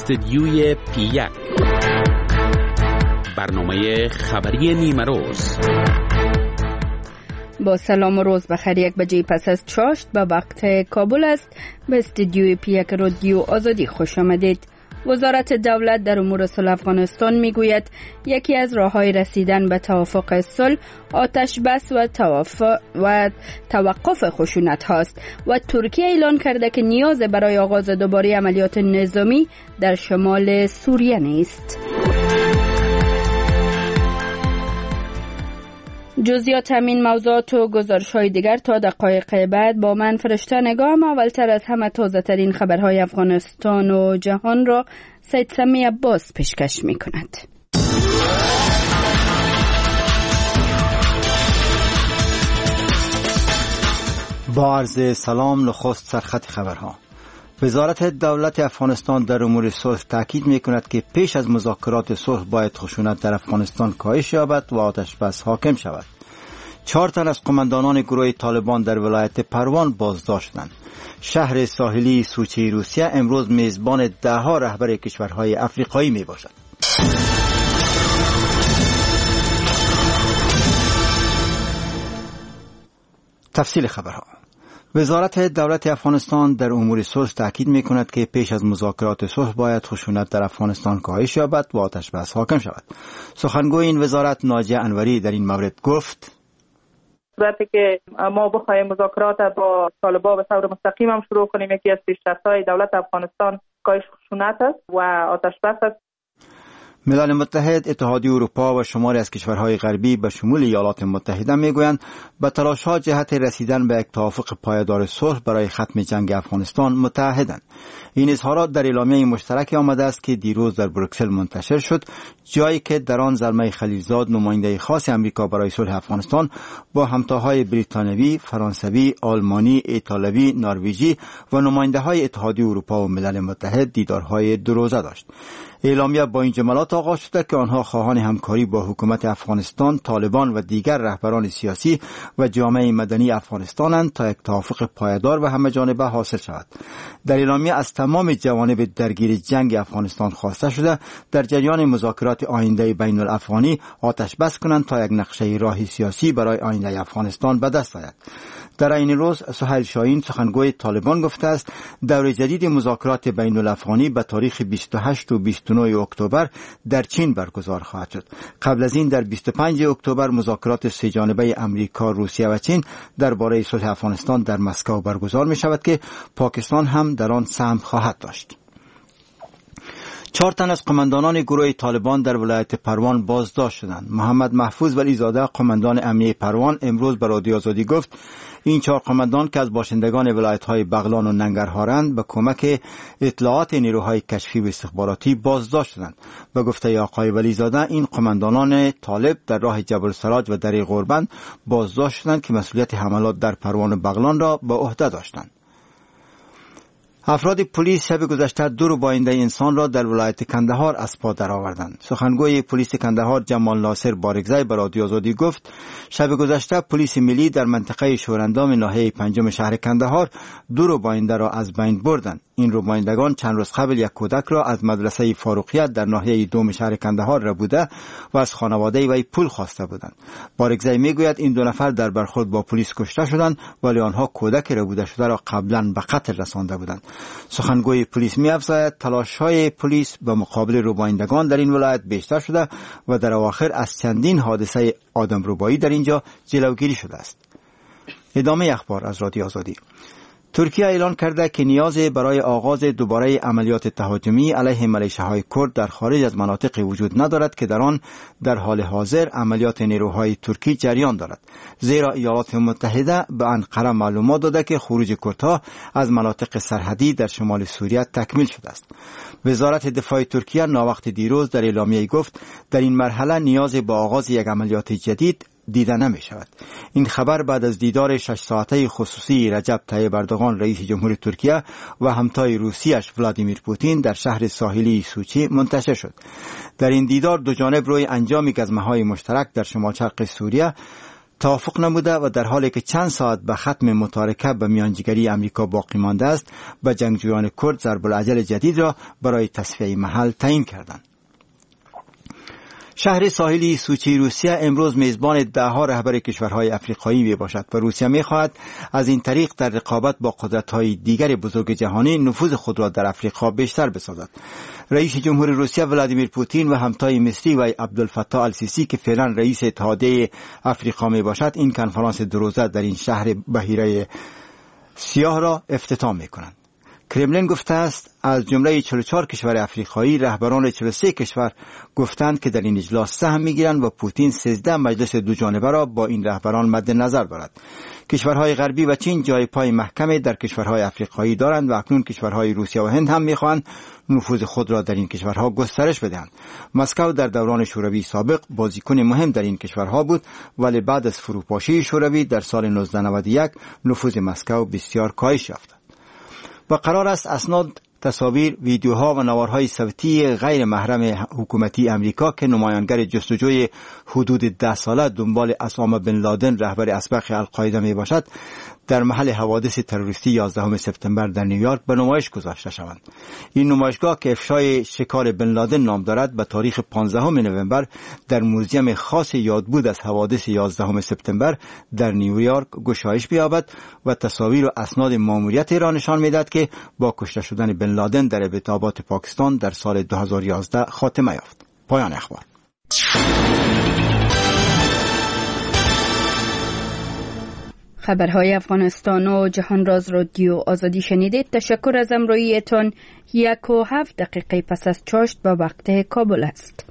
استدیوی پی1 برنامه خبری نیمه روز. با سلام و روز بخیر. 1 بجه پس از چاشت به وقت کابل است. به استدیوی پی1 رادیو آزادی خوش آمدید. وزارت دولت در امور صلح افغانستان میگوید یکی از راه‌های رسیدن به توافق صلح آتش بس و توقف خشونت هاست و ترکیه اعلان کرده که نیاز برای آغاز دوباره عملیات نظامی در شمال سوریه نیست. جزئیات همین موضوعات و گزارش‌های دیگر تا دقایق بعد با من فرشته نگاه. اولتر از همه تازه ترین خبرهای افغانستان و جهان را سید سمی عباس پیشکش می‌کند. با عرض سلام، نخست سرخط خبرها. وزارت دولت افغانستان در امور صلح تاکید می‌کند که پیش از مذاکرات صلح باید خشونت در افغانستان کاهش یابد و آتش بس حاکم شود. 4 تن از قماندانان گروه طالبان در ولایت پروان بازداشت شدند. شهر ساحلی سوچه روسیه امروز میزبان 10 رهبر کشورهای افریقایی میباشد. تفصیل خبرها. وزارت دولت افغانستان در امور صلح تاکید می‌کند که پیش از مذاکرات صلح باید خشونت در افغانستان کاهش یابد و آتش بس حاکم شود. سخنگوی این وزارت ناجیه انوری در این مورد گفت: صورتی که ما بخوایم مذاکرات با طالبان به طور مستقیم هم شروع کنیم، یکی از پیشرفت‌های دولت افغانستان کاهش خشونت است و آتش بس است. ملل متحد، اتحادیه اروپا و شماری از کشورهای غربی به شمول ایالات متحده میگویند به تلاش‌ها جهت رسیدن به یک توافق پایدار صلح برای ختم جنگ افغانستان متحدند. این اظهارات در اعلامیه مشترک آمده است که دیروز در بروکسل منتشر شد، جایی که در آن زلمه خلیلزاد، نماینده خاص آمریکا برای صلح افغانستان، با همتاهای بریتانیایی، فرانسوی، آلمانی، ایتالوی، نروژی و نماینده‌های اتحادیه اروپا و ملل متحد دیدارهای 2 روزه داشت. اعلامیه با این جملات آغاز شده که آنها خواهان همکاری با حکومت افغانستان، طالبان و دیگر رهبران سیاسی و جامعه مدنی افغانستانند تا یک توافق پایدار و همه‌جانبه حاصل شود. در اعلامیه از تمام جوانب درگیر جنگ افغانستان خواسته شده در جریان مذاکرات آینده بین الافغانی آتش بس کنند تا یک نقشه راه سیاسی برای آینده افغانستان به دست آید. در این روز سهیل شاهین، سخنگوی طالبان، گفته است دور جدید مذاکرات بین الافغانی به تاریخ 28 و 29 اکتبر در چین برگزار خواهد شد. قبل از این در 25 اکتبر مذاکرات 3 جانبه امریکا، روسیه و چین درباره صلح افغانستان در مسکو برگزار می شود که پاکستان هم در آن سهم خواهد داشت. 4 تن از قماندانان گروه طالبان در ولایت پروان بازداشت شدند. محمد محفوظ ولیزاده، قماندان امنیه پروان، امروز به رادیو آزادی گفت این 4 قماندان که از باشندگان ولایت‌های بغلان و ننگرهارند به کمک اطلاعات نیروهای کشفی و استخباراتی بازداشت شدند. به گفته آقای ولیزاده این قماندانان طالب در راه جبل سراج و دره قربند بازداشت شدند که مسئولیت حملات در پروان و بغلان را به عهده داشتند. افراد پلیس شب گذشته 2 رباینده انسان را در ولایت کندهار از پا درآوردند. سخنگوی پلیس کندهار جمال ناصر بارگزای به رادیو آزادی گفت شب گذشته پلیس ملی در منطقه شوراندام ناحیه 5 شهر کندهار 2 رباینده را از بین بردند. این ربایندگان چند روز قبل یک کودک را از مدرسه فاروقیت در ناحیه 2 شهر کندهار ربوده و از خانواده وی پول خواسته بودند. بارگزای میگوید این 2 نفر در برخورد با پلیس کشته شدند ولی آنها کودک ربوده شده را قبلا به قتل رسانده بودند. سخنگوی پلیس می‌افزاید تلاش‌های پلیس به مقابل ربایندگان در این ولایت بیشتر شده و در اواخر از چندین حادثه آدمربایی در اینجا جلوگیری شده است. ادامه اخبار از رادیو آزادی. ترکیه اعلان کرده که نیازی برای آغاز دوباره عملیات تهاجمی علیه ملیشه‌های کرد در خارج از مناطق وجود ندارد که در آن در حال حاضر عملیات نیروهای ترکی جریان دارد، زیرا ایالات متحده به انقره معلومات داده که خروج کردها از مناطق سرحدی در شمال سوریه تکمیل شده است. وزارت دفاع ترکیه ناوقت دیروز در اعلامیه گفت در این مرحله نیازی به آغاز یک عملیات جدید دیده نمی شود. این خبر بعد از دیدار 6 ساعته خصوصی رجب طیب اردوغان رئیس جمهور ترکیه و همتای روسیش ولادیمیر پوتین در شهر ساحلی سوچی منتشر شد. در این دیدار دو جانب روی انجام گزمه‌های مشترک در شمال شرق سوریه توافق نموده و در حالی که چند ساعت به ختم متارکه به میانجیگری امریکا باقی مانده است، به جنگجویان کرد ضرب الاجل جدید را برای تصفیه محل تعیین کردند. شهر ساحلی سوچی روسیه امروز میزبان ده‌ها رهبر کشورهای افریقایی می باشد و روسیه می خواهد از این طریق در رقابت با قدرت‌های دیگر بزرگ جهانی نفوذ خود را در افریقا بیشتر بسازد. رئیس جمهور روسیه ولادیمیر پوتین و همتای مصری و عبدالفتاح السیسی که فعلا رئیس اتحادیه افریقا می باشد، این کنفرانس دو روزه در این شهر بحیره سیاه را افتتاح می کنند. کرملین گفته است از جمله 44 کشور افریقایی رهبران 43 کشور گفتند که در این اجلاس سهم می‌گیرند و پوتین 13 مجلس دو جانبه را با این رهبران مد نظر دارد. کشورهای غربی و چین جای پای محکمی در کشورهای افریقایی دارند و اکنون کشورهای روسیه و هند هم می‌خواهند نفوذ خود را در این کشورها گسترش بدهند. مسکو در دوران شوروی سابق بازیکن مهم در این کشورها بود، ولی بعد از فروپاشی شوروی در سال 1991 نفوذ مسکو بسیار کاهش یافت. و قرار است اسناد، تصاویر، ویدیوها و نوارهای صوتی غیر محرم حکومتی امریکا که نمایانگر جستجوی حدود 10 ساله دنبال اسامه بن لادن رهبر اسبق القاعده می باشد در محل حوادث تروریستی 11 سپتامبر در نیویورک به نمایش گذاشته شوند. این نمایشگاه که افشای شکار بن لادن نام دارد به تاریخ 15 نوامبر در موزیم خاص یادبود از حوادث 11 سپتامبر در نیویورک گشایش بیابد و تصاویر و اسناد ماموریت را نشان می‌دهد که با کشته شدن بن لادن در ابتداءات پاکستان در سال 2011 خاتمه یافت. پایان اخبار. خبرهای افغانستان و جهان راز رادیو آزادی شنیدید. تشکر از همراهیتان. 1:07 پس از چاشت با وقت کابل است.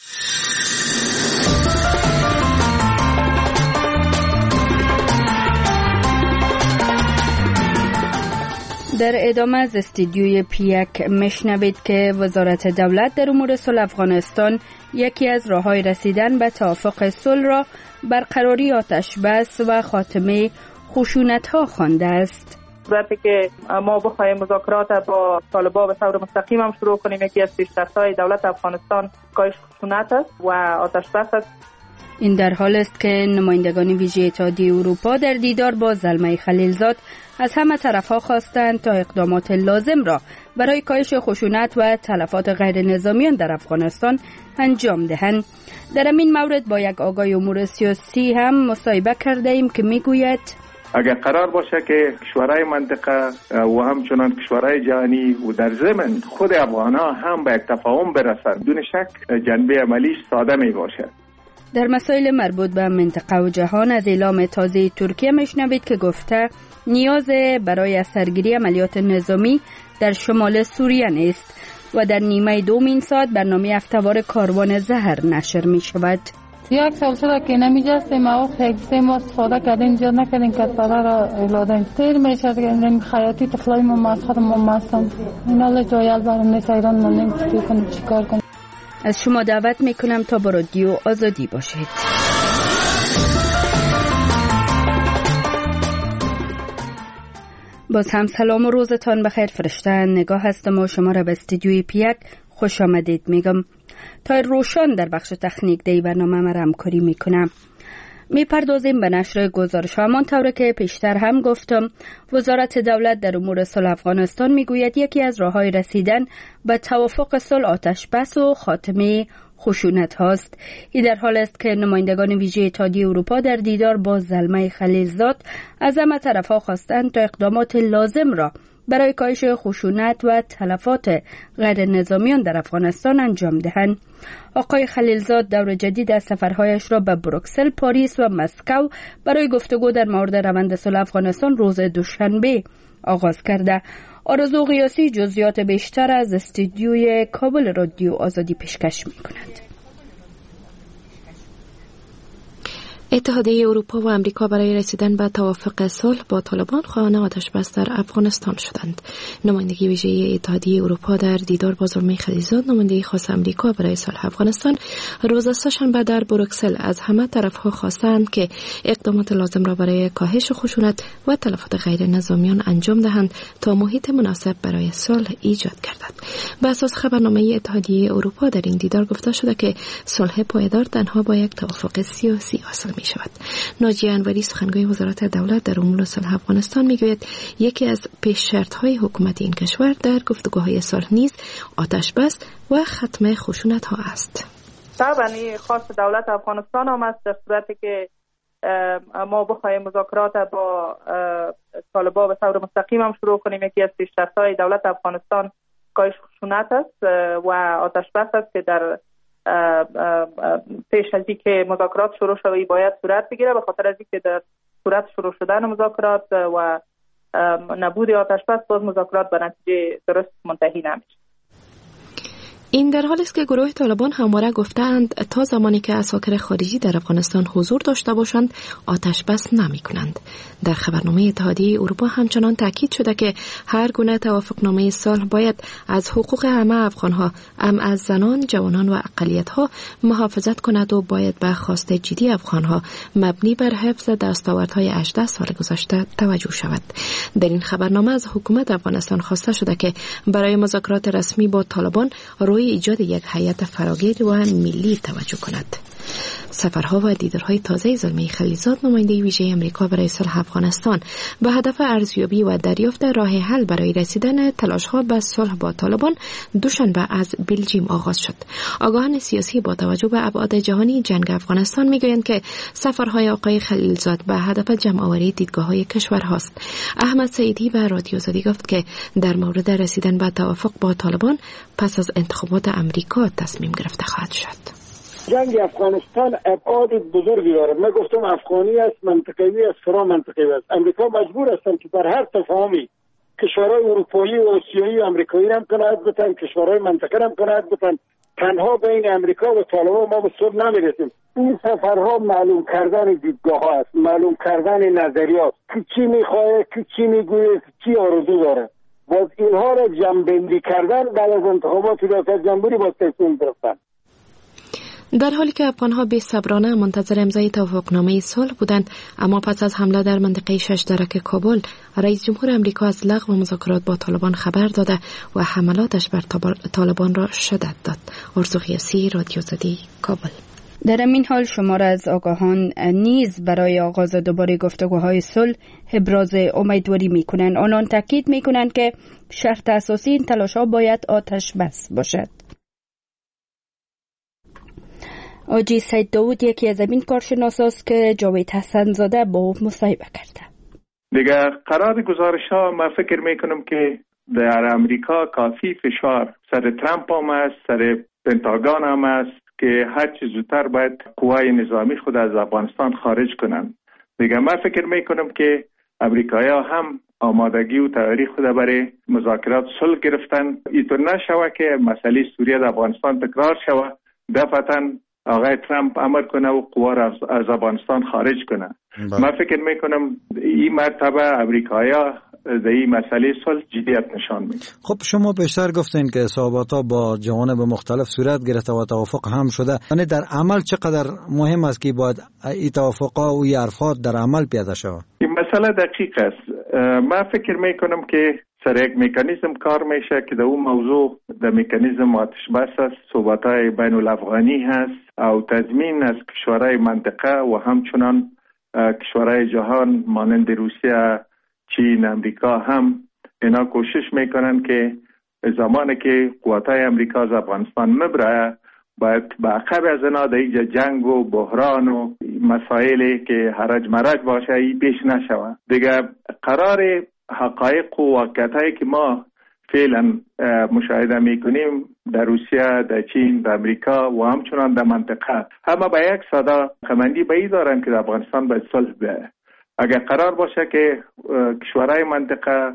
در ادامه از استودیوی پیک مشنوید که وزارت دولت در امور صلح افغانستان یکی از راه‌های رسیدن به توافق صلح را برقراری آتش بس و خاتمه خشونت‌ها خوانده است. وقتی که ما بخوایم مذاکرات با طالبان به طور مستقیم هم شروع کنیم، یکی از پیشرفت‌های دولت افغانستان کاهش خشونت است و آتش بس است. این در حال است که نمایندگان ویژه اتحادیه اروپا در دیدار با زلمه خلیلزاد از همه طرف‌ها خواستند تا اقدامات لازم را برای کاهش خشونت و تلفات غیر نظامیان در افغانستان انجام دهند. در این مورد با یک آگاه امور سیاسی هم مصاحبه کرده ایم که میگوید اگر قرار باشه که کشورهای منطقه و همچنان کشورهای جهانی و در ضمن خود افغان‌ها هم به یک تفاهم برسند، بدون شک جنبه عملیش ساده می باشد. در مسائل مربوط به منطقه و جهان از اعلام تازه ترکیه مشنوید که گفته نیاز برای سرگیری عملیات نظامی در شمال سوریه نیست و در نیمه دوم این ساعت برنامه هفته‌وار کاروان زهر نشر می شود. یک سال شده که نمیجستیم و یک 3 ماه استفاده کردیم، زیاد نکردیم که پدر را اولادیم تیر میشد که خیاطی تخلای ما مسخر ما مستم این حال جایل برام نیست ایران ما نمیتونیم کنیم چیکار کنیم. از شما دعوت میکنم تا با رادیو آزادی باشید. باز هم سلام و روزتان بخیر. فرشته نگاه هستم و شما را به استودیوی پیک خوش آمدید میگم. تا روشن در بخش تکنیک دی برنامه ما همکاری میکنم. میپردازیم به نشر گزارش همان طوری که پیشتر هم گفتم. وزارت دولت در امور صلح افغانستان میگوید یکی از راه‌های رسیدن به توافق صلح آتش بس و خاتمه خشونت هاست. این در حال است که نمایندگان ویژه اتحادیه اروپا در دیدار با زلمه خلیلزاد از همه طرف‌ها خواستند تا اقدامات لازم را برای کاهش خشونت و تلفات غیر نظامیان در افغانستان انجام دهند. آقای خلیلزاد دور جدید از سفرهایش را به بروکسل، پاریس و مسکو برای گفتگو در مورد روند صلح افغانستان روز دوشنبه آغاز کرده. آرزو قیاسی جزئیات بیشتر از استودیوی کابل رادیو آزادی پیشکش می‌کند. اتحادیه اروپا و امریکا برای رسیدن به توافق صلح با طالبان خواهان آتش بس در افغانستان شدند. نمایندگی ویژه اتحادیه اروپا در دیدار با زلمه خلیلزاد، نماینده خاص امریکا برای صلح افغانستان، روز سه‌شنبه در بروکسل از همه طرف‌ها خواستند که اقدامات لازم را برای کاهش خشونت و تلفات غیر نظامیان انجام دهند تا محیط مناسب برای صلح ایجاد گردد. بر اساس خبرنامه اتحادیه اروپا در این دیدار گفته شده که صلح پایدار تنها با یک توافق سیاسی حاصل می شود. ناجیه انوری سخنگوی وزارت دولت در امور صلح افغانستان می گوید یکی از پیش شرط های حکومت این کشور در گفتگوهای صلح نیز آتش بس و ختم خشونت ها است. طبعا خاص دولت افغانستان هم است، در صورتی که ما بخوایم مذاکرات با طالبان به طور مستقیم هم شروع کنیم. یکی از پیش‌شرط‌های دولت افغانستان کاهش خشونت است و آتش بس است که در پیش از اینکه مذاکرات شروع شوی باید صورت بگیره، به خاطر از اینکه در صورت شروع شدن مذاکرات و نبود آتش بس باز مذاکرات به نتیجه درست منتهی نمیشه. این در حالی است که گروه طالبان همواره گفتند تا زمانی که عساکر خارجی در افغانستان حضور داشته باشند آتش بس نمی کنند. در خبرنامه اتحادیه اروپا همچنان تاکید شده که هر گونه توافقنامه صلح باید از حقوق همه افغانها، از زنان، جوانان و اقلیت‌ها محافظت کند و باید به خواست جدی افغانها مبنی بر حفظ دستاوردهای 18 سال گذشته توجه شود. در این خبرنامه از حکومت افغانستان خواسته شده که برای مذاکرات رسمی با طالبان روی ایجاد یک هیئت فراگیر و ملی توجه کند. سفرها و دیدارهای تازه زلمه خلیلزاد، نماینده ویژه آمریکا برای صلح افغانستان، به هدف ارزیابی و دریافت راه حل برای رسیدن تلاش‌ها به صلح با طالبان دوشنبه از بلژیم آغاز شد. آگاهان سیاسی با توجه به ابعاد جهانی جنگ افغانستان میگویند که سفرهای آقای خلیلزاد به هدف جمع‌آوری دیدگاه‌های کشورهاست. احمد سعیدی به رادیو آزادی گفت که در مورد رسیدن به توافق با طالبان پس از انتخابات آمریکا تصمیم گرفته خواهد شد. جنگ افغانستان ابعاد بزرگی دارد. من گفتم افغانی است، منطقه‌ای است، فرا منطقه‌ای است. امریکا مجبور است که بر هر تفاهمی کشورهای اروپایی و آسیایی و آمریکایی هم کنایت بتن، کشورهای منطقه هم کنایت بتن. تنها بین امریکا و طالبان ما به صلح نمیرسیم. این سفرها معلوم کردن دیدگاه ها است، معلوم کردن نظریات، که چی میخواه، که چی میگوید، چی آرزو داره. باز اینها را جمع‌بندی کردن بعد از انتخابات ریاست جمهوری با تصمیم گرفتن. در حالی که افغانها بی‌صبرانه منتظر امضای توافقنامه صلح بودند، اما پس از حمله در منطقه 6 درک کابل، رئیس جمهور آمریکا از لغو مذاکرات با طالبان خبر داده و حملاتش بر طالبان را شدت داد. ارزو قیاسی، رادیو آزادی، کابل. در این حال شمار از آگاهان نیز برای آغاز دوباره گفتگوهای صلح ابراز امیدواری می‌کنند. آنان تاکید می‌کنند که شرط اساسی این تلاش‌ها باید آتش بس باشد. آجی سید داود یکی از این کارشناس است که جاوید حسن زاده با او مصاحبه کرده. دیگه قرار گزارش ها من فکر میکنم که در امریکا کافی فشار سر ترامپ هم است، سر پنتاگون هم است که هر چه زودتر باید قوای نظامی خود از افغانستان خارج کنند. دیگه من فکر میکنم که امریکایی‌ها هم آمادگی و تیاری خود برای مذاکرات صلح گرفتن. اینطور نشوه که مسئله سوریه در افغانستان تکرار شوه، دفعتاً آقای ترامپ امر کنه و قوا را از افغانستان خارج کنه. من فکر میکنم این مرتبه امریکایی‌ها در این مسئله صلح جدیت نشان میدن. خب شما بیشتر گفتین که صحبت‌ها با جوانب مختلف صورت گرفته و توافق هم شده. یعنی در عمل چقدر مهم است که باید این توافق‌ها و این حرفات در عمل پیاده شود؟ این مسئله دقیق است. من فکر میکنم که سر یک مکانیزم کار میشه که در اون موضوع در مکانیزم آتش بس است، صحبت‌های بین الافغانی هست او تضمین از کشورهای منطقه و همچنان کشورهای جهان مانند روسیه، چین، امریکا هم اینا کوشش میکنن که زمانی که قواتای امریکا از افغانستان مبره باید به عقب از اینا در اینجا جنگ و بحران و مسائلی که هرج مرج باشه ای پیش نشوه. دیگه قرار حقایق و واقعیتایی که ما فعلا مشاهده میکنیم در روسیه، در چین، در امریکا و همچنان در منطقه همه به یک صدا خمندی به این دارن که در افغانستان باید صلح بیاید. اگر قرار باشه که کشورهای منطقه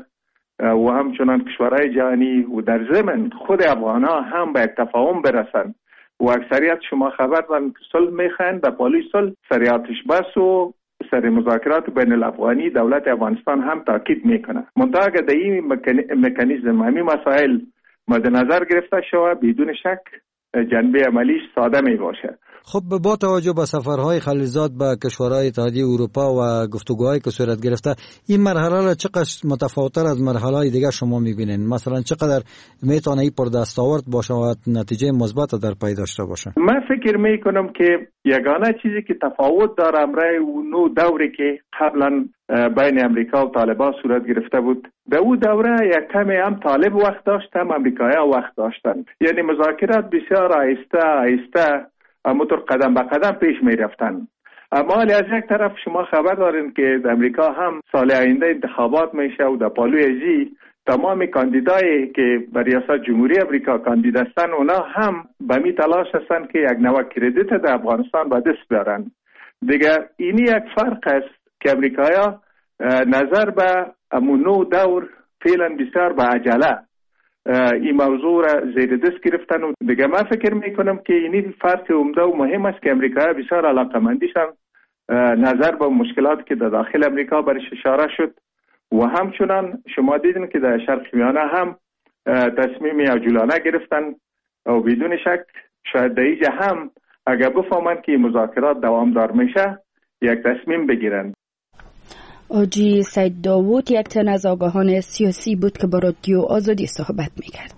و همچنان کشورهای جهانی و در ضمن خود افغانها هم به یک تفاهم برسن و اکثریت شما خبر دارن که صلح میخواین، در پالی صلح سر آتش بس و سر مذاکرات بین الافغانی دولت افغانستان هم تاکید میکنه. منتها اگر در این مکانیزم همین مسائل مد نظر گرفته شود بدون شک جنبه عملیش ساده می باشه. خب با توجه به سفرهای خلیزات به کشورهای اتحادیه اروپا و گفتگوهایی که صورت گرفته، این مرحله را چقدر متفاوت‌تر از مرحله‌های دیگر شما می‌بینید؟ مثلا چقدر میتونه این پر دستاورد باشه و نتیجه مثبت در پی داشته باشه؟ من فکر میکنم که یگانه چیزی که تفاوت داره امرای اون دوری که قبلا بین امریکا و طالبان صورت گرفته بود، به اون دوره یک کمی هم طالب وقت داشت هم امریکایی‌ها وقت داشتند. یعنی مذاکرات بسیار آهسته همونطور قدم به قدم پیش می رفتن. اما از یک طرف شما خبر دارین که امریکا هم سال آینده انتخابات میشه و در پالوی ازی تمام کاندیدایی که بر ریاست جمهوری امریکا کاندید هستن اونا هم به می تلاش هستن که یک نوع کردیت در افغانستان به دست بیارن. دیگه اینی یک فرق است که امریکایا نظر به امون نو دور فعلا بسیار به عجله این موضوع را زیر دست گرفتن و دیگه من فکر میکنم که اینی فرق عمده و مهم است که امریکا بسیار علاقمندیشن نظر به مشکلاتی که در داخل امریکا برش اشاره شد و همچنان شما دیدین که در شرق میانه هم تصمیم عجولانه گرفتن و بدون شک شاید در اینجا هم اگر بفهمن که مذاکرات دوامدار میشه یک تصمیم بگیرن. آجی سید داوود یک تن از آگاهان سیاسی بود که با رادیو آزادی صحبت میکرد.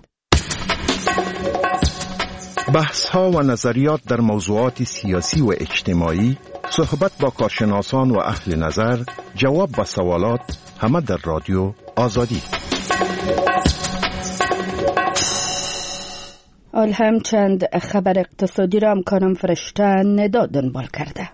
بحث ها و نظریات در موضوعات سیاسی و اجتماعی، صحبت با کارشناسان و اهل نظر، جواب به سوالات، همه در رادیو آزادی. حال هم چند خبر اقتصادی را همکارم فرشته ندا دنبال کرده.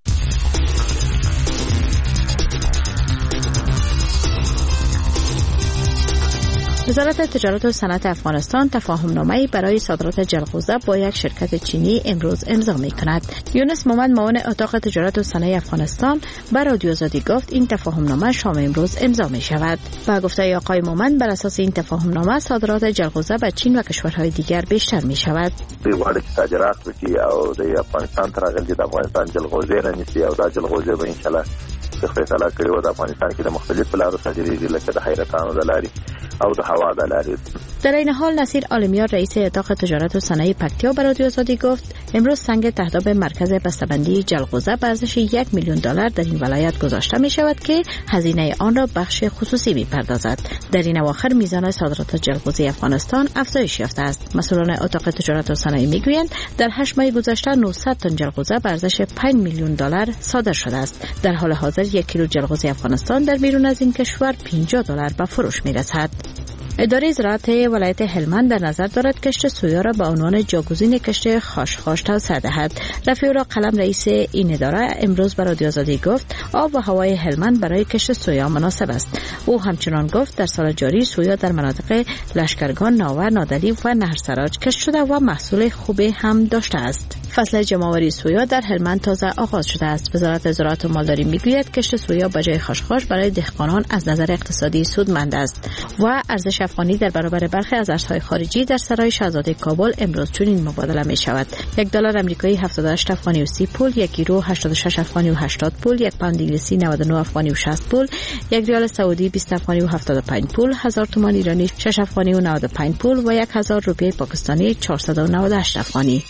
وزارت تجارت و صنعت افغانستان تفاهمنامه‌ای برای صادرات جلغوزه با یک شرکت چینی امروز امضا می‌کند. یونس مومند معاون اتاق تجارت و صنایع افغانستان بر رادیو آزادی گفت این تفاهمنامه شام امروز امضا می‌شود. با گفته آقای مومند بر اساس این تفاهمنامه صادرات جلغوزه به چین و کشورهای دیگر بیشتر می‌شود. دیواره صادرات وکي او د افغانستان تر غلطي د افغانستان جلغوزه رنيسي او د جلغوزه به ان شاء الله فیصله کړو د افغانستان کې د مختلفو لارو صادرېږي لکه د حیرتانو د لارې او د هوا د لارې. در این حال نصیر عالمیار رئیس اتاق تجارت و صنایع پکتیا به رادیو آزادی گفت امروز سنگ تهداب مرکز بسته‌بندی جلغوزه به ارزش $1 میلیون در این ولایت گذاشته می شود که هزینه آن را بخش خصوصی می‌پردازد. در این اواخر میزان صادرات جلغوزه افغانستان افزایش یافته است. مسئولان اتاق تجارت و صنایع میگویند در 8 ماه گذشته 900 تن جلغوزه به ارزش $5 میلیون صادر شده است. در حال حاضر 1 کیلو جلغوزه افغانستان در بیرون از این کشور $50 به فروش می‌رسد. اداره زراعت ولایت هلمند در نظر دارد کشت سویا را به عنوان جاگزین کشت خاشخاش توسعه دهد. رفیع قلم رئیس این اداره امروز به رادیو آزادی گفت آب و هوای هلمند برای کشت سویا مناسب است. او همچنان گفت در سال جاری سویا در مناطق لشکرگان، ناور، نادلی و نهرسراج کشت شده و محصول خوبی هم داشته است. فصل جمع‌آوری سویا در هلمند تازه آغاز شده است. وزارت زراعت و مالداری میگوید کشت سویا به جای خاشخاش برای دهقانان از نظر اقتصادی سودمند است و ارزش افغانی در برابر برخی از ارزهای خارجی در سرای شاهزاده کابل امروز چنین مبادله می شود. $1 آمریکایی 78 افغانی و 30 پول، 1 یورو 86 افغانی و 80 پول، 1 پوند انگلیسی 99 افغانی و 60 پول، 1 ریال سعودی 20 افغانی و 75 پول، 1000 تومان ایرانی 6 افغانی و 95 پول و 1000 روپیه پاکستانی 498 افغانی.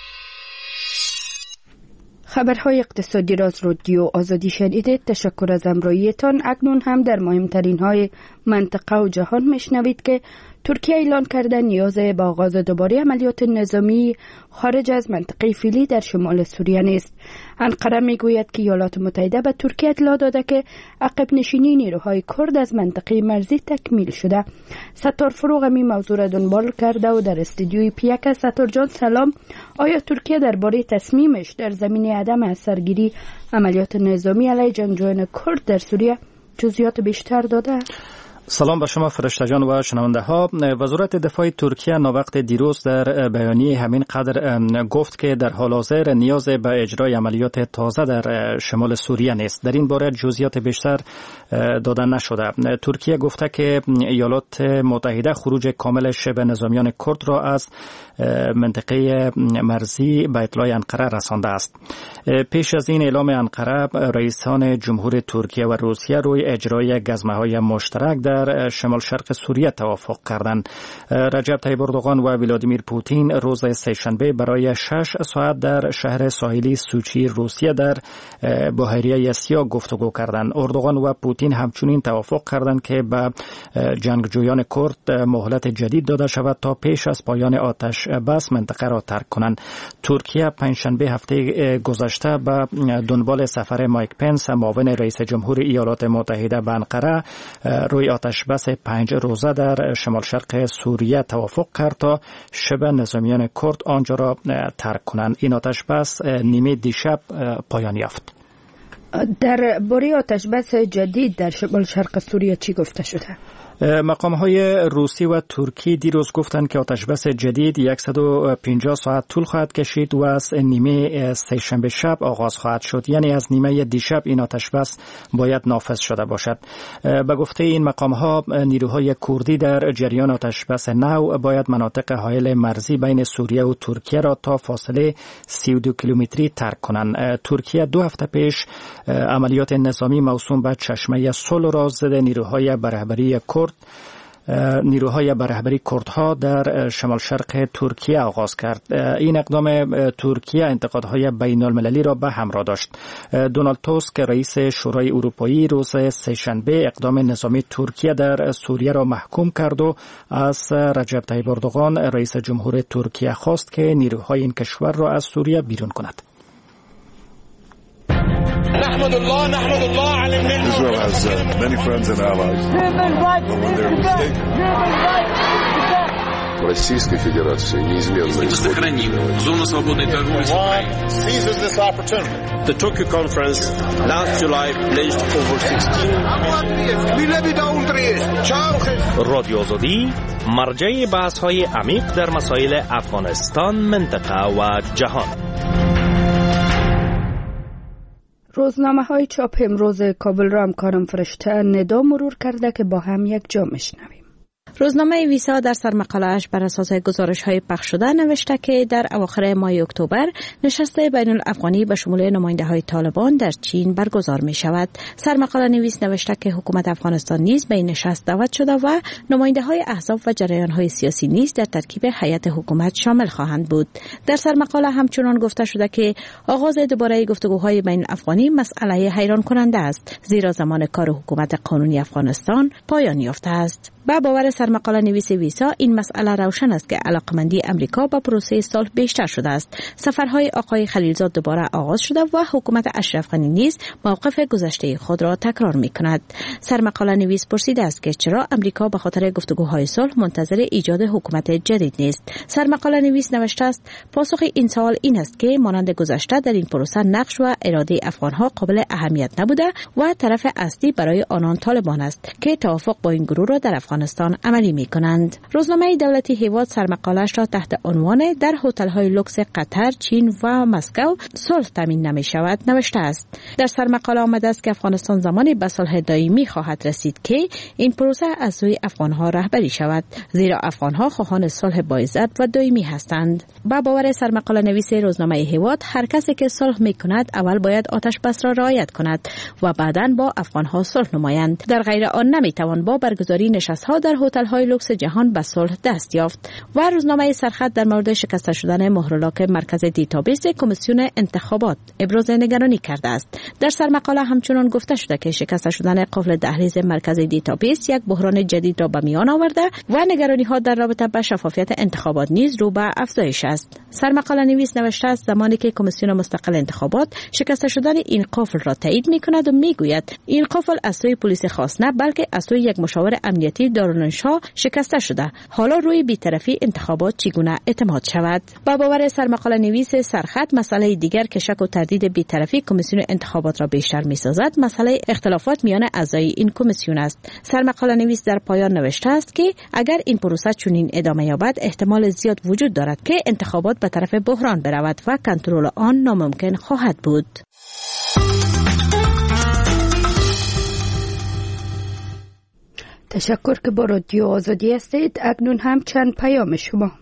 خبرهای اقتصادی را از رادیو آزادی شنیدید. تشکر از همراهیتان. اکنون هم در مهمترین های منطقه و جهان میشنوید که ترکیه اعلان کرده نیاز به آغاز دوباره عملیات نظامی خارج از منطقه فعلی در شمال سوریه نیست. انقره میگوید که ایالات متحده به ترکیه اطلاع داده که عقب نشینی نیروهای کرد از منطقه مرزی تکمیل شده. ستار فروغ می موضوع را دنبال کرده و در استودیوی پیک. ستار جان سلام. آیا ترکیه درباره تصمیمش در زمینه عدم اثرگیری عملیات نظامی علیه جنگجویان کرد در سوریه جزئیات بیشتر داده؟ سلام به شما فرشته جان و شنونده ها. وزارت دفاع ترکیه ناوقت دیروز در بیانیه همین قدر گفت که در حال حاضر نیاز به اجرای عملیات تازه در شمال سوریه نیست. در این باره جزئیات بیشتر داده نشده. ترکیه گفته که ایالات متحده خروج کامل شبه نظامیان کرد را از منطقه مرزی به اطلاع انقره رسانده است. پیش از این اعلام انقره رئیسان جمهور ترکیه و روسیه روی اجرای گزمه‌های مشترک در در شمال شرق سوریه توافق کردند. رجب طیب اردوغان و ولادیمیر پوتین روز سه‌شنبه برای 6 ساعت در شهر ساحلی سوچی روسیه در بحیره اسیا گفتگو کردند. اردوغان و پوتین همچنین توافق کردند که به جنگجویان کرد مهلت جدید داده شود تا پیش از پایان آتش بس منطقه را ترک کنند. ترکیه پنجشنبه هفته گذشته به دنبال سفر مایک پنس معاون رئیس جمهور ایالات متحده به انقره روی آتش بس 5 روزه در شمال شرق سوریه توافق کرد تا شبه نظامیان کرد آنجا را ترک کنند. این آتش بس نیمه دیشب پایان یافت. در باره آتش بس جدید در شمال شرق سوریه چی گفته شده؟ مقام‌های روسی و ترکی دیروز گفتند که آتشبس جدید 150 ساعت طول خواهد کشید و از نیمه سه‌شنبه شب آغاز خواهد شد. یعنی از نیمه دیشب این آتشبس باید نافذ شده باشد. به گفته این مقام‌ها نیروهای کردی در جریان آتشبس نو باید مناطق حائل مرزی بین سوریه و ترکیه را تا فاصله 32 کیلومتری ترک کنند. ترکیه 2 هفته پیش عملیات نظامی موسوم به چشمه صلح را ضد نیروهای برهبری کردها در شمال شرق ترکیه آغاز کرد. این اقدام ترکیه انتقادهای بین المللی را به همراه داشت. دونالد توسک رئیس شورای اروپایی روز سه‌شنبه اقدام نظامی ترکیه در سوریه را محکوم کرد و از رجب طیب اردوغان رئیس جمهور ترکیه خواست که نیروهای این کشور را از سوریه بیرون کند. نحمد الله على النعمة. Israel has many friends and allies. Российской Федерации неизменно сохраним зону свободной торговли с Украиной. Seizes this opportunity. The Tokyo conference last July pledged over 16 رادیو آزادی مرجع بحث‌های عمیق در مسائل افغانستان، منطقه و جهان. روزنامه های چاپ امروز کابل را همکارم فرشته ندا مرور کرده که با هم یک جا میشنویم. روزنامه ویسا در سرمقاله‌اش بر اساس گزارش‌های پخش شده نوشته که در اواخر ماه اکتبر نشست بین‌الافغانی به شمول نماینده‌های طالبان در چین برگزار می‌شود. سرمقاله نویس نوشته که حکومت افغانستان نیز به این نشست دعوت شده و نماینده‌های احزاب و جریان‌های سیاسی نیز در ترکیب هیئت حکومت شامل خواهند بود. در سرمقاله همچنان گفته شده که آغاز دوباره گفتگوهای بین‌الافغانی مسئله حیران کننده است، زیرا زمان کار حکومت قانونی افغانستان پایان یافته است. با باور سرمقاله نویس ویسا این مسئله روشن است که علاقمندی امریکا با پروسه صلح بیشتر شده است. سفرهای آقای خلیلزاد دوباره آغاز شده و حکومت اشرف غنی نیز موقف گذشته خود را تکرار می‌کند. سرمقاله نویس پرسیده است که چرا امریکا به خاطر گفتگوهای صلح منتظر ایجاد حکومت جدید نیست. سرمقاله نویس نوشته است پاسخ این سوال این است که مانند گذشته در این پروسه نقش و اراده افغانها قابل اهمیت نبوده و طرف اصلی برای آنان طالبان است که توافق با این گروه را در افغانستان عملی می‌کنند. روزنامه دولتی هیواد سرمقاله‌اش را تحت عنوان در هتل‌های لوکس قطر، چین و مسکو صلح تامین نمی‌شود نوشته است. در سرمقاله آمده است که افغانستان زمانی به صلح دائمی خواهد رسید که این پروسه از سوی افغان‌ها رهبری شود، زیرا افغان‌ها خواهان صلح باعزت و دائمی هستند. با باور سرمقاله نویس روزنامه هیواد هر کسی که صلح می‌کند اول باید آتش بس را رعایت کند و بعداً با افغان‌ها صلح نمایند. در غیر آن نمی‌توان با برگزاری نشست‌ها در هتل‌های لوکس جهان به صلح دست یافت. و روزنامه سرخط در مورد شکسته شدن مهرلاک مرکز دیتابیس کمیسیون انتخابات ابراز نگرانی کرده است. در سرمقاله همچنان گفته شده که شکسته شدن قفل دهلیز مرکز دیتابیس یک بحران جدید را به میان آورده و نگرانی‌ها در رابطه با شفافیت انتخابات نیز رو به افزایش است. سرمقاله نویس نوشته است زمانی که کمیسیون مستقل انتخابات شکسته شدن این قفل را تایید می‌کند و می‌گوید این قفل از سوی پلیس خاص نه بلکه از سوی یک مشاور امنیتی دارالانشا شکسته شده. حالا روی بی‌طرفی انتخابات چگونه اعتماد شود؟ با باور سرمقاله نویس سرخط مسئله دیگر که شک و تردید بی‌طرفی کمیسیون انتخابات را بیشتر می‌سازد مسئله اختلافات میان اعضای این کمیسیون است. سرمقاله نویس در پایان نوشته است که اگر این پروسه چنین ادامه یابد احتمال زیاد وجود دارد که انتخابات به طرف بحران برود و کنترل آن ناممکن خواهد بود. تشکر که با رادیو آزادی هستید. اکنون هم چند پیام شما.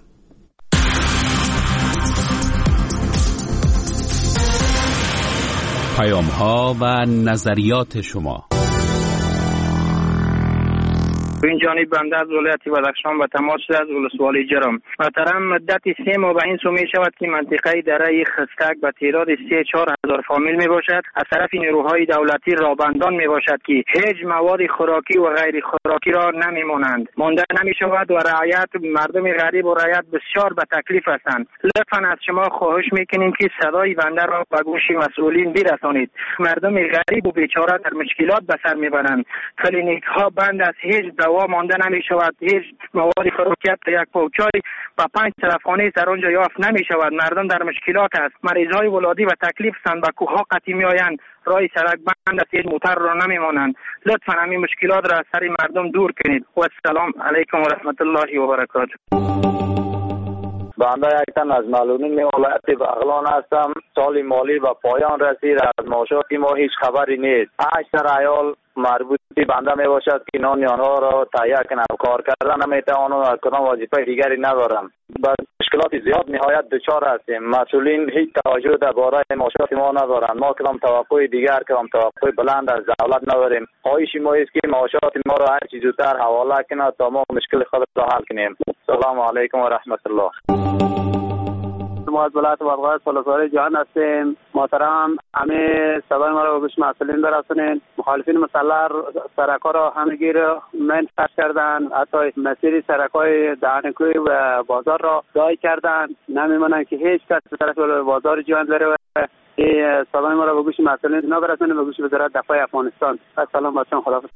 پیام ها و نظریات شما. این جانب بنده از ولایت بدخشان به تماس شده از ولسوالی جرم. محترم مدت 3 ماه به این سو می شود که منطقه دره خستک به تعداد 3-4 هزار فامیل می باشد از طرف نیروهای دولتی رابندان می باشد که هیچ مواد خوراکی و غیر خوراکی را نمی مانند مانده نمی شود و رعایت مردم غریب و رعایت بسیار به تکلیف هستند. لطفا از شما خواهش میکنیم که صدای بنده را به گوش مسئولین برسانید. مردم غریب و بیچاره در مشکلات به سر میبرند. کلینیک ها بند است، هیچ دوا مانده نمی شود، هیچ مواد خوراکی یک پوچای و 5 تلفنی در آنجا یافت نمی شود. مردم در مشکلات است. مریض های ولادی و تکلیف هستند، به کوه ها قطعی می آیند، راه سړک بند است، هیچ موتر را نمی مانند. لطفا همین مشکلات را از سر مردم دور کنید. و السلام علیکم و رحمت الله و برکاته. بنده یک تن از معلولین ولایت بغلان هستم. سال مالی به پایان رسید، از معاشات ما هیچ خبری نیست. اکثر عیال مربوط بنده می باشد که نان آنها را تهیه کنم، کار کردن نمیتوانم و کدام وظیفه دیگری ندارم. با مشکلات زیاد نهایت دچار هستیم. مسئولین هیچ توجه درباره معاشات ما ندارند. ما کدام توقع دیگر، کدام توقع بلند از دولت نداریم. خواهش ما است که معاشات ما را هر چیز زودتر حواله کنه تا ما مشکل خود را حل کنیم. سلام علیکم و رحمت الله. ما از ولایت بادغیس ولسوالی جهان هستیم. محترم همه صدای ما را به گوش مسئولین برسونین. مخالفین مسلح سرک‌ها را همگی را منفعل کردن، حتی مسیر سرک‌های دهنکوی و بازار را دای کردن. نمی‌مانند که هیچ کس به طرف بازار جهان بره و صدای ما را به گوش مسئولین برسونین، به گوش وزارت دفاع افغانستان. سلام بچه‌ها، خداحافظ.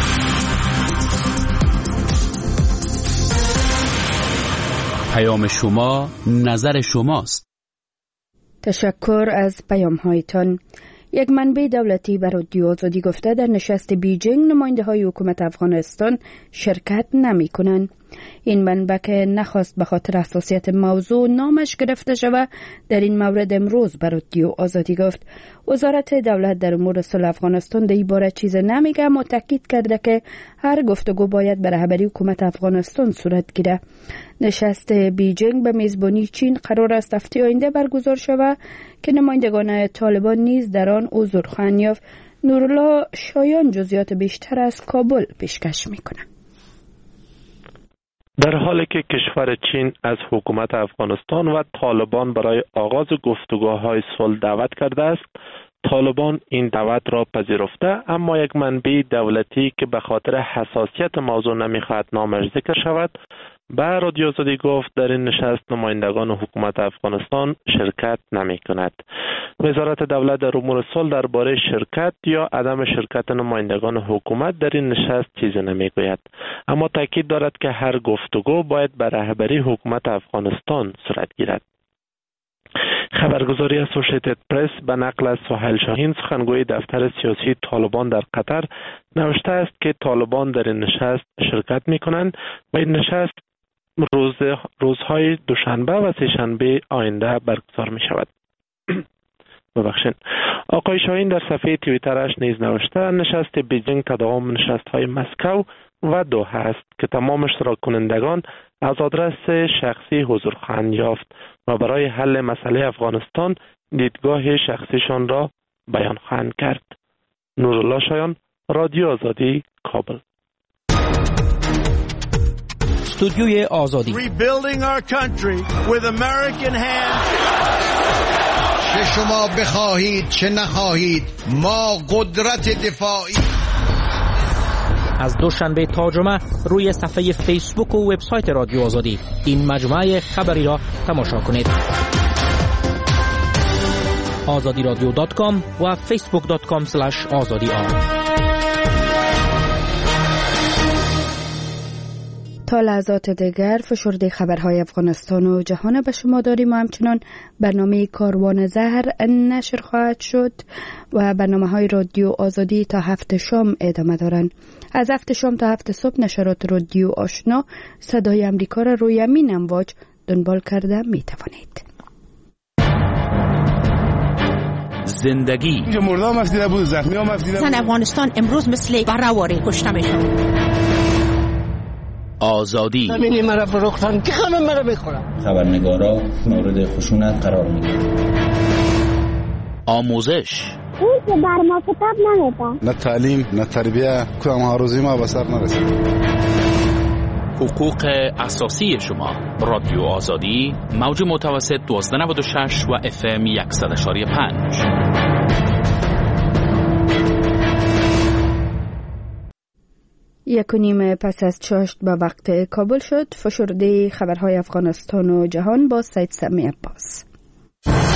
پیام شما نظر شماست. تشکر از پیام هایتان. یک منبع دولتی به رادیو آزادی گفته در نشست بیجینگ نماینده های حکومت افغانستان شرکت نمی کنند. این منبع که نخواست به خاطر حساسیت موضوع نامش گرفته شود در این مورد امروز به رادیو آزادی گفت وزارت دولت در امور صلح افغانستان در این باره چیز نمیگه، اما تاکید کرده که هر گفتگو باید به رهبری حکومت افغانستان صورت گیره. نشست بیجینگ به میزبانی چین قرار است هفته آینده برگزار شود که نمایندگان طالبان نیز در آن حضور خواهند یافت. نورالله شایان جزئیات بیشتر از کابل پیشکش میکنه. در حالی که کشور چین از حکومت افغانستان و طالبان برای آغاز گفتگوهای صلح دعوت کرده است، طالبان این دعوت را پذیرفته، اما یک منبع دولتی که به خاطر حساسیت موضوع نمیخواهد نامش ذکر شود به رادیو آزادی گفت در این نشست نمایندگان حکومت افغانستان شرکت نمی کند. وزارت دولت در امور صلح درباره شرکت یا عدم شرکت نمایندگان حکومت در این نشست چیزی نمی گوید، اما تاکید دارد که هر گفتگو باید به رهبری حکومت افغانستان صورت گیرد. خبرگزاری اسوسییتد پرس به نقل از سهیل شاهین سخنگوی دفتر سیاسی طالبان در قطر نوشته است که طالبان در این نشست شرکت می کنند و این نشست روزهای دوشنبه و سه‌شنبه آینده برگزار می شود. ببخشید. آقای شاهین در صفحه توییترش نیز نوشته نشست بیجینگ تداوم نشست‌های مسکو و دوحه است که تمام اشتراک کنندگان از آدرس شخصی حضور خواهند یافت و برای حل مسئله افغانستان دیدگاه شخصیشان را بیان خواهند کرد. نورالله شایان، رادیو آزادی، کابل. استودیوی آزادی. Rebuilding our country with American hands. چه شما بخواهید چه نخواهید ما قدرت دفاعی. از دوشنبه تا جمعه روی صفحه فیسبوک و وبسایت رادیو آزادی این مجموعه خبری را تماشا کنید. azadiradio.com و facebook.com/azadi. تا لحظات دیگر فشرده خبرهای افغانستان و جهان به شما داریم و همچنان برنامه کاروان زهر نشر خواهد شد و برنامه‌های رادیو آزادی تا 7 شام ادامه دارند. از 7 شام تا 7 صبح نشرات رادیو آشنا صدای امریکا را روی امین امواج دنبال کرده می توانید. زندگی مردم افدیده بود، زخمی هم افدیده بود. زن افغانستان امروز مثل برهواری کشته میشن. آزادی همینی مرا فروختن که همه مرا میخورن. خبرنگارا مورد خشونت قرار میگیرن. آموزش این که بر ما کتاب نمیده. نه تعلیم نه تربیه کدام هر روزی ما به سر نرسید. حقوق اساسی شما. رادیو آزادی، موج متوسط 1296 و FM 100.5. یک و نیم پس از چاشت به وقت کابل شد. فشرده خبرهای افغانستان و جهان با سید سمی عباس.